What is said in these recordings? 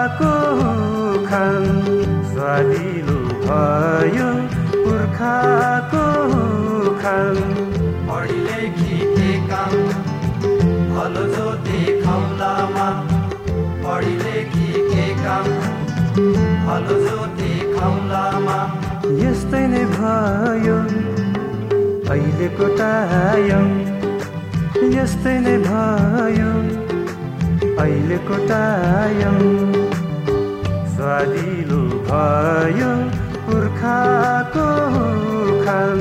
पुर्खाको खान स्वादिलो भयो पुर्खाको खान पढी लेखी के काम भलो जो देखाउलामा पढी लेखी के काम भलो जो देखाउलामा यस्तै नै भयो अहिलेको टायम यस्तै नै भयो अहिलेको टायम स्वादिलो भयो पुर्खाको खान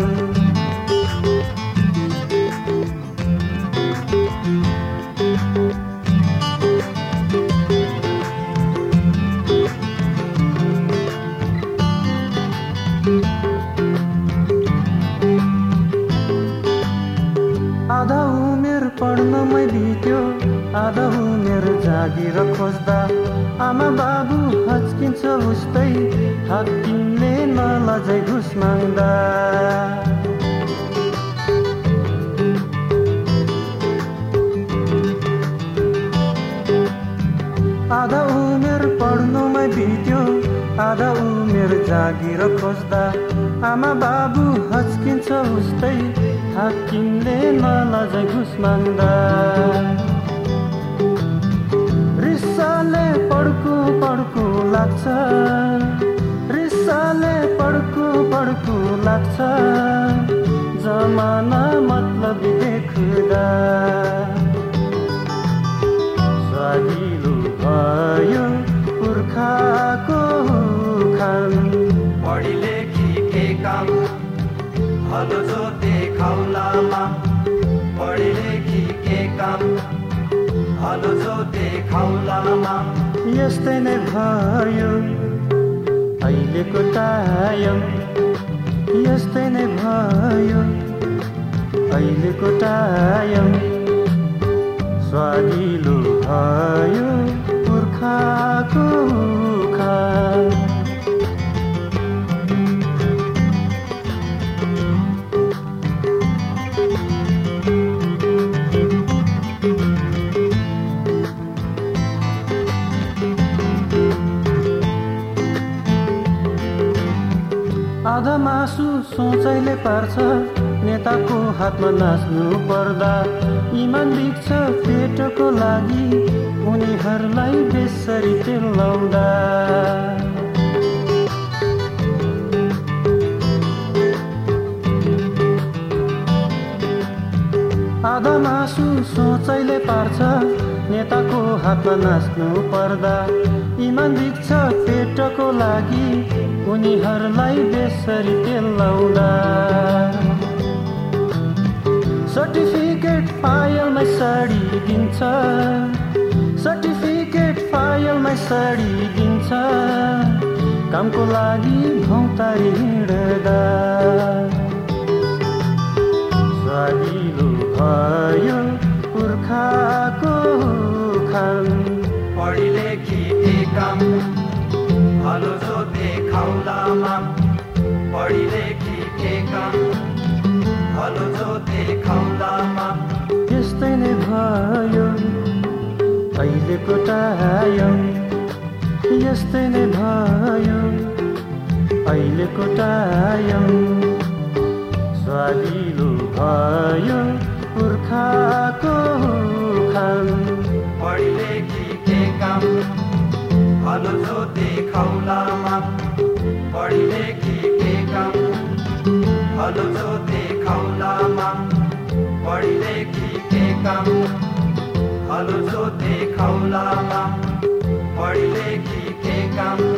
आधा उमेर पढ्नमै बित्यो आधा उमेर जागिर खोज्दा आमा बाबु हच्किन्छ उस्तै हाकिमले नलजाई घुस माग्दा आधा उमेर पढ्नुमै बित्यो आधा उमेर जागिर खोज्दा आमा बाबु हच्किन्छ उस्तै हाकिमले नलजाई घुस माग्दा रिसाले पड्कु पड्कु लाग्छ रिसाले पड्कु पड्कु लाग्छ जमाना मतलब देख्दा स्वादिलो भयो पुर्खाको खान पढी लेखी के काम भलो जो देखाउलामा पढी लेखी के काम भलो जो देखाउलामा यस्तै नै भयो अहिलेको टायम यस्तै नै भयो अहिलेको टायम स्वादिलो भयो पुर्खाको खान आधा मासु सोचाइले पार्छ नेताको हातमा नाच्नु पर्दा इमान बिग्छ पेटको लागि उनीहरूलाई बेसरी चिल्लाउँदा आधा मासु सोचाइले पार्छ नेताको हातमा नाच्नु पर्दा इमान बिग्छ पेटको लागि उनीहरूलाई बेसरी चिल्लाउँदा सर्टिफिकेट फाइलमा साडी दिन्छ सर्टिफिकेट फाइलमा साडी दिन्छ कामको लागि भौतारी हिँड्दा स्वादिलो भयो पुर्खाको खान पढी लेखी के काम भलो जो देखाउलामा पढी लेखी के काम भलो जो देखाउलामा यस्तै नै भयो अहिलेको टायम यस्तै नै भयो अहिलेको टायम स्वादिलो भयो पुर्खाको खान पढी लेखी के काम भलो जो देखाउलामा पढी लेखी के काम भलो जो देखाउलामा पढी लेखी के काम भलो जो देखाउलामा पढी लेखी के काम